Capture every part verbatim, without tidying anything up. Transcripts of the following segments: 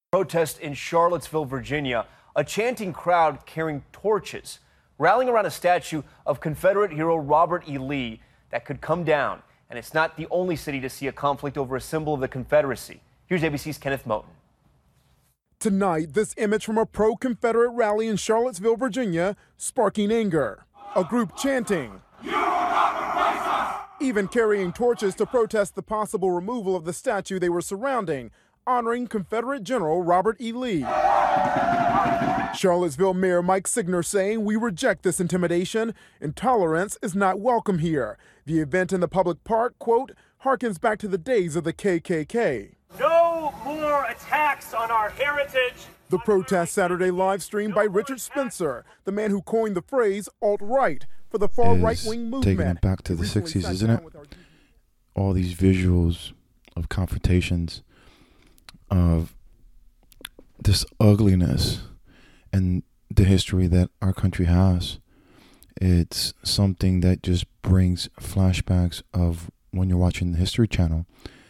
Protest in Charlottesville, Virginia, a chanting crowd carrying torches, rallying around a statue of Confederate hero Robert E. Lee that could come down. And it's not the only city to see a conflict over a symbol of the Confederacy. Here's A B C's Kenneth Moton. Tonight, this image from a pro-Confederate rally in Charlottesville, Virginia, sparking anger. A group chanting, "You will not replace us!" Even carrying torches to protest the possible removal of the statue they were surrounding, honoring Confederate General Robert E. Lee. Charlottesville Mayor Mike Signer saying, "We reject this intimidation. Intolerance is not welcome here." The event in the public park, quote, harkens back to the days of the K K K. No more attacks on our heritage. The protest Saturday live streamed by Richard Spencer, the man who coined the phrase alt-right for the far right-wing movement. Taking it back to the sixties, isn't it? All these visuals of confrontations, of this ugliness and the history that our country has. It's something that just brings flashbacks of when you're watching the History Channel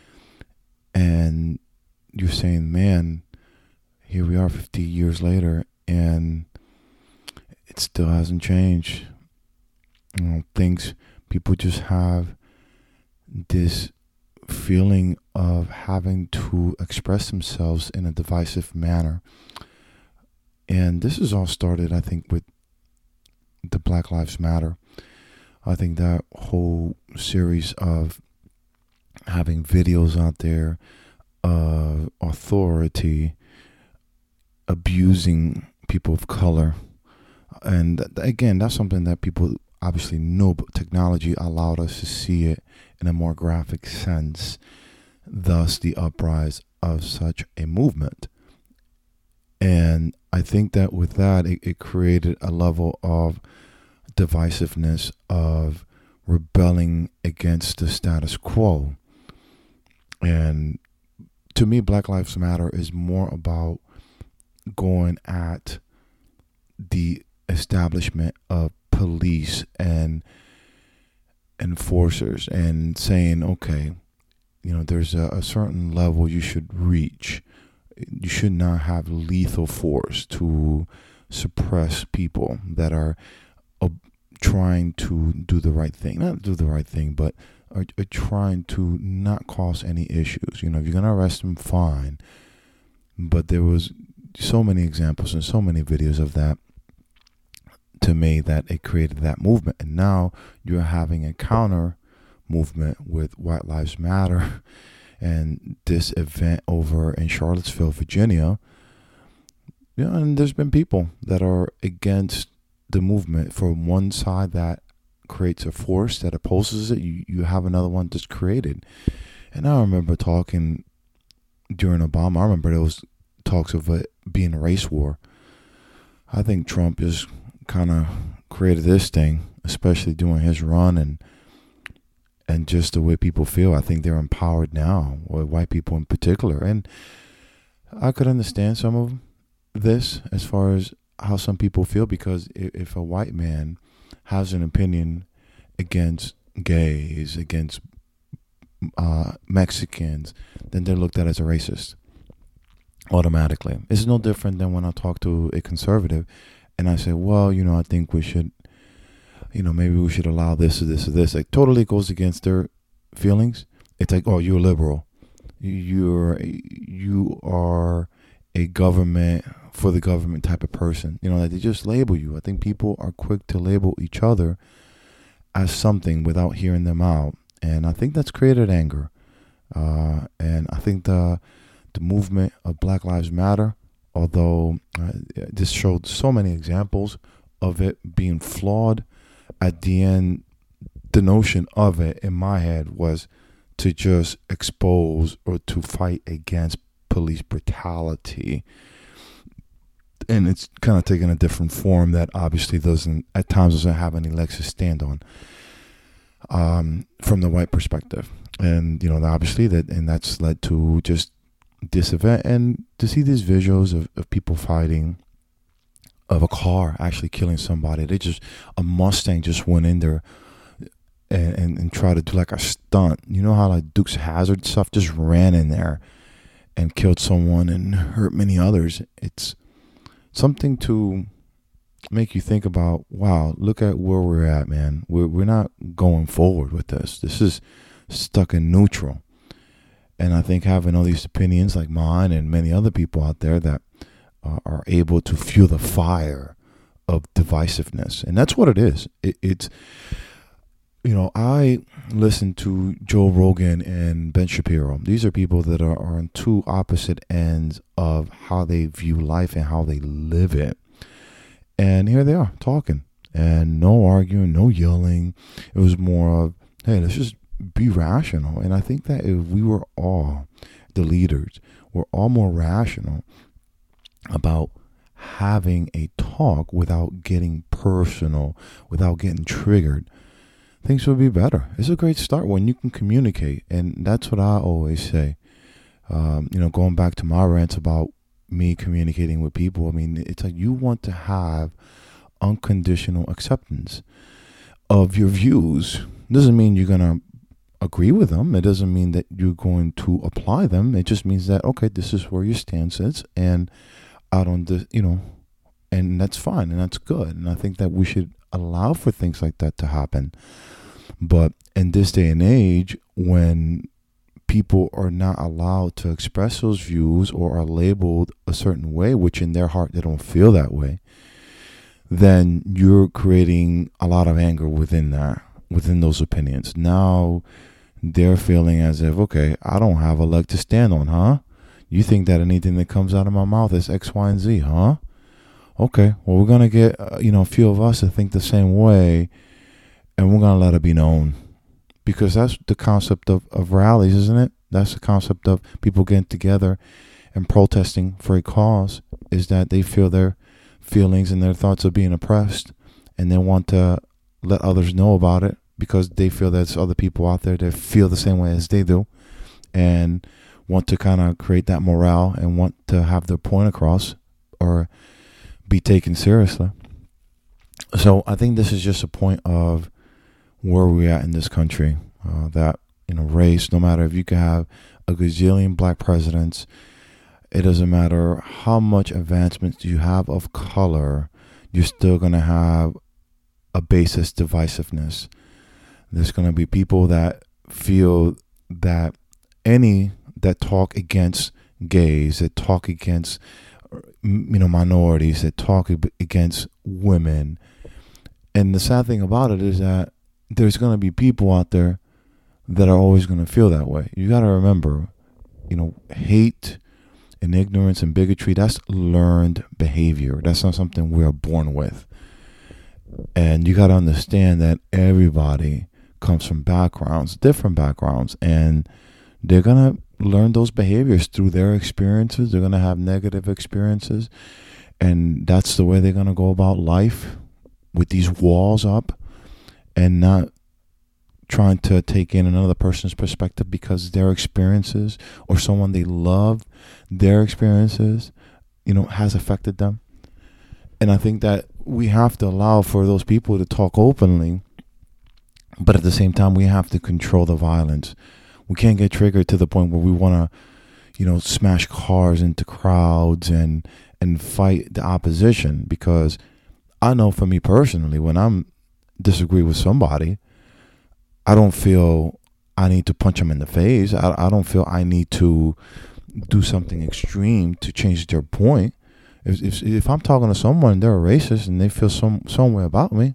and you're saying, man, here we are fifty years later and it still hasn't changed. You know, things, people just have this feeling of having to express themselves in a divisive manner. And this has all started, I think, with the Black Lives Matter. I think that whole series of having videos out there of authority abusing people of color. And again, that's something that people obviously know, but technology allowed us to see it in a more graphic sense, thus the uprise of such a movement. And I think that with that, it, it created a level of divisiveness, of rebelling against the status quo. And to me, Black Lives Matter is more about going at the establishment of police and enforcers and saying, okay, you know, there's a, a certain level you should reach. You should not have lethal force to suppress people that are uh, trying to do the right thing. Not do the right thing, but are, are trying to not cause any issues. You know, if you're going to arrest them, fine. But there was so many examples and so many videos of that to me that it created that movement. And now you're having a counter movement with White Lives Matter and this event over in Charlottesville, Virginia. Yeah, and there's been people that are against the movement. From one side that creates a force that opposes it, you, you have another one that's created. And I remember talking during Obama, I remember there was talks of it being a race war. I think Trump just kind of created this thing, especially during his run and and just the way people feel. I think they're empowered now, or white people in particular. And I could understand some of this as far as how some people feel, because if, if a white man has an opinion against gays, against uh, Mexicans, then they're looked at as a racist automatically. It's no different than when I talk to a conservative and I say, well, you know, I think we should, you know, maybe we should allow this or this or this. It totally goes against their feelings. It's like, oh, you're liberal. You're, you are a government for the government type of person. You know, like they just label you. I think people are quick to label each other as something without hearing them out. And I think that's created anger. Uh, and I think the the movement of Black Lives Matter, although uh, this showed so many examples of it being flawed, at the end, the notion of it in my head was to just expose or to fight against police brutality. And it's kind of taken a different form that obviously doesn't, at times doesn't have any legs to stand on um, from the white perspective. And, you know, obviously that, and that's led to just this event, and to see these visuals of, of people fighting, of a car actually killing somebody. They just, a Mustang just went in there and, and, and tried to do like a stunt. You know how like Dukes Hazzard stuff just ran in there and killed someone and hurt many others. It's something to make you think about, wow, look at where we're at, man. We're, we're not going forward with this. This is stuck in neutral. And I think having all these opinions like mine and many other people out there that uh, are able to fuel the fire of divisiveness. And that's what it is. It, it's, you know, I listen to Joe Rogan and Ben Shapiro. These are people that are, are on two opposite ends of how they view life and how they live it. And here they are talking, and no arguing, no yelling. It was more of, hey, let's just be rational. And I think that if we were all, the leaders, were all more rational about having a talk without getting personal, without getting triggered, things would be better. It's a great start when you can communicate. And that's what I always say. Um, you know, going back to my rants about me communicating with people, I mean, it's like you want to have unconditional acceptance of your views. Doesn't mean you're going to agree with them. It doesn't mean that you're going to apply them. It just means that, okay, this is where your stance is, and I don't, you know, and that's fine, and that's good. And I think that we should allow for things like that to happen. But in this day and age, when people are not allowed to express those views or are labeled a certain way, which in their heart they don't feel that way, then you're creating a lot of anger within that, within those opinions. Now they're feeling as if, okay, I don't have a leg to stand on, huh? You think that anything that comes out of my mouth is X, Y, and Z, huh? Okay, well, we're going to get, uh, you know, a few of us to think the same way, and we're going to let it be known. Because that's the concept of, of rallies, isn't it? That's the concept of people getting together and protesting for a cause, is that they feel their feelings and their thoughts are being oppressed, and they want to let others know about it because they feel there's other people out there that feel the same way as they do and want to kind of create that morale and want to have their point across or be taken seriously. So I think this is just a point of where we're at in this country, uh, that, you know, race, no matter if you can have a gazillion black presidents, it doesn't matter how much advancements you have of color, you're still going to have a basis divisiveness. There's going to be people that feel that any that talk against gays, that talk against, you know, minorities, that talk against women. And the sad thing about it is that there's going to be people out there that are always going to feel that way. You got to remember, you know, hate and ignorance and bigotry, that's learned behavior. That's not something we're born with. And you got to understand that everybody comes from backgrounds, different backgrounds, and they're going to learn those behaviors through their experiences. They're going to have negative experiences, and that's the way they're going to go about life, with these walls up and not trying to take in another person's perspective because their experiences or someone they love, their experiences, you know, has affected them. And I think that we have to allow for those people to talk openly, but at the same time, we have to control the violence. We can't get triggered to the point where we want to, you know, smash cars into crowds and and fight the opposition. Because I know for me personally, when I'm disagree with somebody, I don't feel I need to punch them in the face. I, I don't feel I need to do something extreme to change their point. If, if if I'm talking to someone and they're a racist and they feel some some way about me,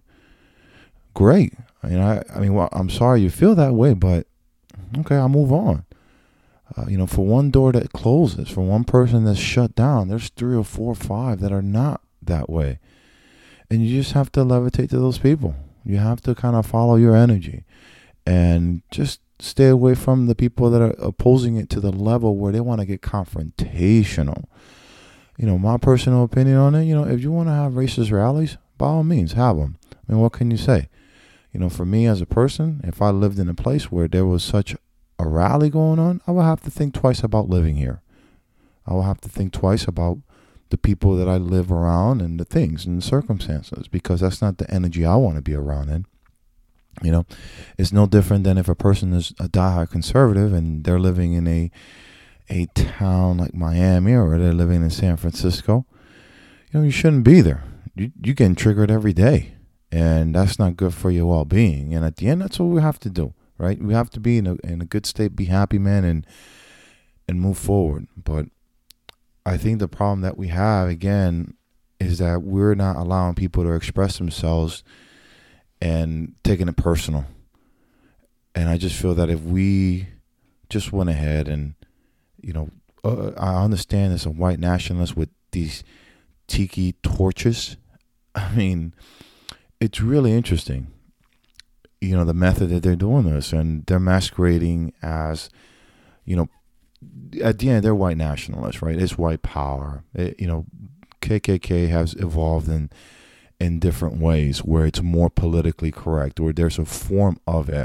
great. I mean, I, I mean, well, I'm sorry you feel that way, but okay, I'll move on. Uh, you know, for one door that closes, for one person that's shut down, there's three or four or five that are not that way. And you just have to levitate to those people. You have to kind of follow your energy and just stay away from the people that are opposing it to the level where they want to get confrontational. You know, my personal opinion on it, you know, if you want to have racist rallies, by all means, have them. I mean, what can you say? You know, for me as a person, if I lived in a place where there was such a rally going on, I would have to think twice about living here. I will have to think twice about the people that I live around and the things and the circumstances, because that's not the energy I want to be around in. You know, it's no different than if a person is a diehard conservative and they're living in a a town like Miami or they're living in San Francisco, you know, you shouldn't be there. You, you're getting triggered every day, and that's not good for your well-being. And at the end, that's what we have to do, right? We have to be in a, in a good state, be happy, man, and and move forward. But I think the problem that we have, again, is that we're not allowing people to express themselves and taking it personal. And I just feel that if we just went ahead and, you know, uh, I understand there's some white nationalists with these tiki torches. I mean, it's really interesting, you know, the method that they're doing this, and they're masquerading as, you know, at the end, they're white nationalists, right? It's white power. It, you know, K K K has evolved in in different ways where it's more politically correct, or there's a form of it.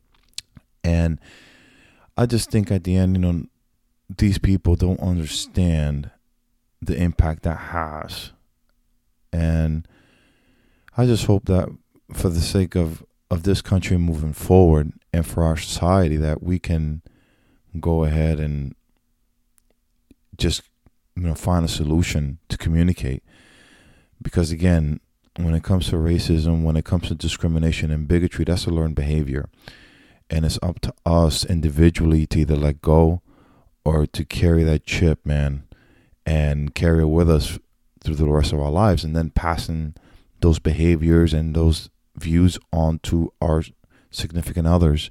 And I just think at the end, you know, these people don't understand the impact that has. And I just hope that for the sake of, of this country moving forward and for our society, that we can go ahead and just, you know, find a solution to communicate. Because again, when it comes to racism, when it comes to discrimination and bigotry, that's a learned behavior. And it's up to us individually to either let go or to carry that chip, man, and carry it with us through the rest of our lives, and then passing those behaviors and those views on to our significant others,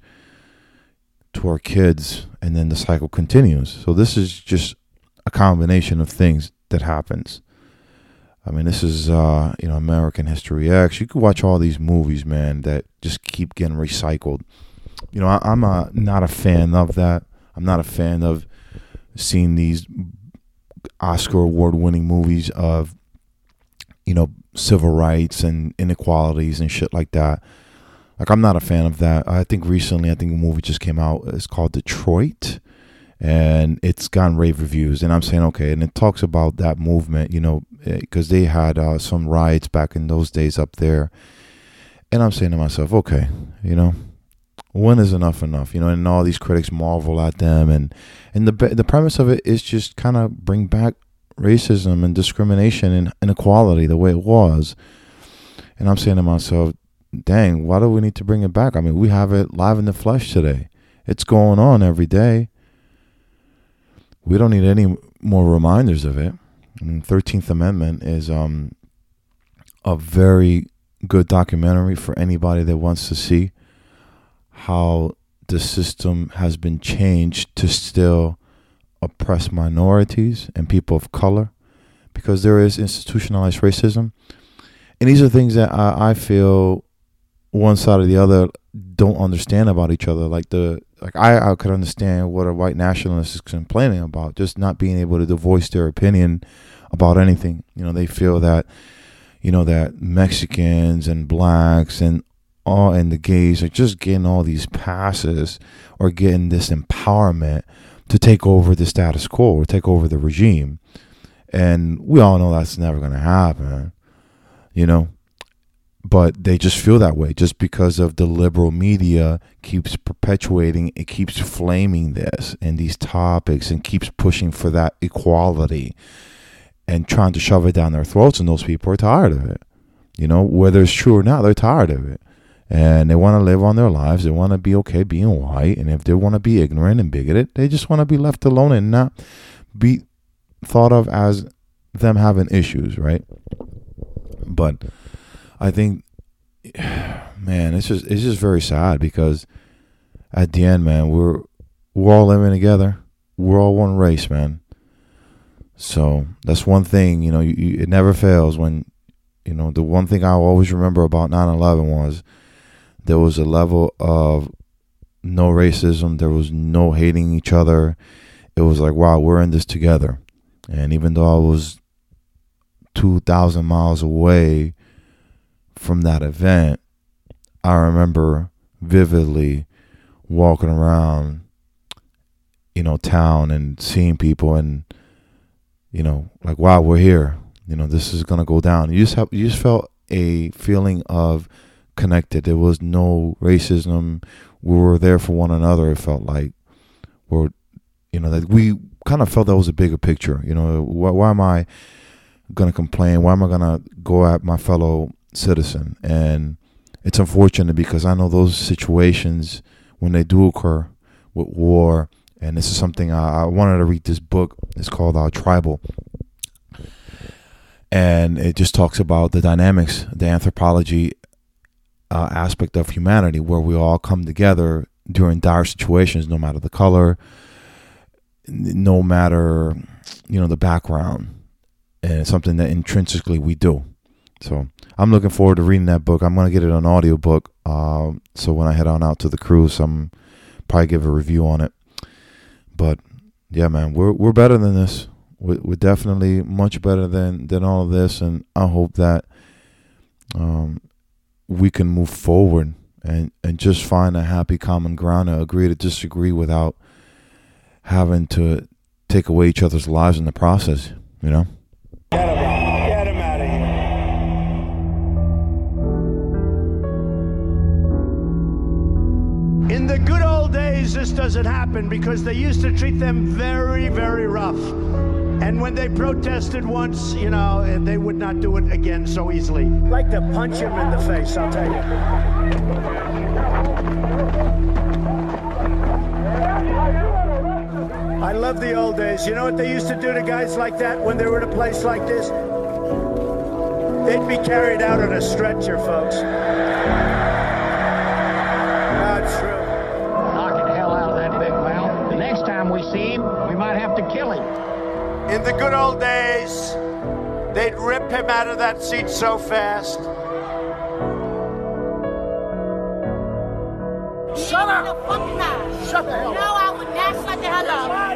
to our kids, and then the cycle continues. So this is just a combination of things that happens. I mean, this is, uh, you know, American History X. You could watch all these movies, man, that just keep getting recycled. You know, I, I'm a, not a fan of that. I'm not a fan of seeing these Oscar award-winning movies of, you know, civil rights and inequalities and shit like that. Like, I'm not a fan of that. I think recently, I think a movie just came out. It's called Detroit, and it's gotten rave reviews. And I'm saying, okay, and it talks about that movement, you know, because they had uh, some riots back in those days up there. And I'm saying to myself, okay, you know, when is enough enough? You know, and all these critics marvel at them. And, and the the premise of it is just kind of bring back racism and discrimination and inequality the way it was. And I'm saying to myself, dang, why do we need to bring it back? I mean, we have it live in the flesh today. It's going on every day. We don't need any more reminders of it. I mean, thirteenth Amendment is um a very good documentary for anybody that wants to see how the system has been changed to still oppress minorities and people of color, because there is institutionalized racism. And these are things that I, I feel one side or the other don't understand about each other. Like the like I, I could understand what a white nationalist is complaining about, just not being able to voice their opinion about anything. You know, they feel that, you know, that Mexicans and blacks and all and the gays are just getting all these passes or getting this empowerment to take over the status quo or take over the regime. And we all know that's never going to happen, you know. But they just feel that way just because of the liberal media keeps perpetuating, it keeps flaming this and these topics and keeps pushing for that equality and trying to shove it down their throats. And those people are tired of it. You know, whether it's true or not, they're tired of it. And they want to live on their lives. They want to be okay being white. And if they want to be ignorant and bigoted, they just want to be left alone and not be thought of as them having issues, right? But I think, man, it's just it's just very sad because at the end, man, we're we're all living together. We're all one race, man. So that's one thing, you know, you, you, it never fails when, you know, the one thing I always remember about nine eleven was there was a level of no racism. There was no hating each other. It was like, wow, we're in this together. And even though I was two thousand miles away from that event, I remember vividly walking around, you know, town and seeing people and, you know, like, wow, we're here. You know, this is going to go down. You just have, you just felt a feeling of connected. There was no racism. We were there for one another. It felt like we're, you know, that we kind of felt that was a bigger picture. You know, why, why am I going to complain? Why am I going to go at my fellow citizen? And it's unfortunate because I know those situations, when they do occur with war, and this is something I, I wanted to read this book. It's called uh, Tribal. And it just talks about the dynamics, the anthropology uh, aspect of humanity, where we all come together during dire situations, no matter the color, no matter, you know, the background. And it's something that intrinsically we do. So I'm looking forward to reading that book. I'm going to get it on audiobook. Uh, so when I head on out to the cruise, I'm probably give a review on it. But yeah, man, we're we're better than this. We're, we're definitely much better than, than all of this. And I hope that um, we can move forward and, and just find a happy common ground and agree to disagree without having to take away each other's lives in the process, you know? Get him out. Get him out of here. In the good old days, this doesn't happen because they used to treat them very, very rough. And when they protested once, you know, they would not do it again so easily. I'd like to punch him in the face, I'll tell you. I love the old days. You know what they used to do to guys like that when they were in a place like this? They'd be carried out on a stretcher, folks. That's true. Knocking the hell out of that big mouth. The next time we see him, we might have to kill him. In the good old days, they'd rip him out of that seat so fast. Shut up! Shut the hell up! No, I would not shut the hell up.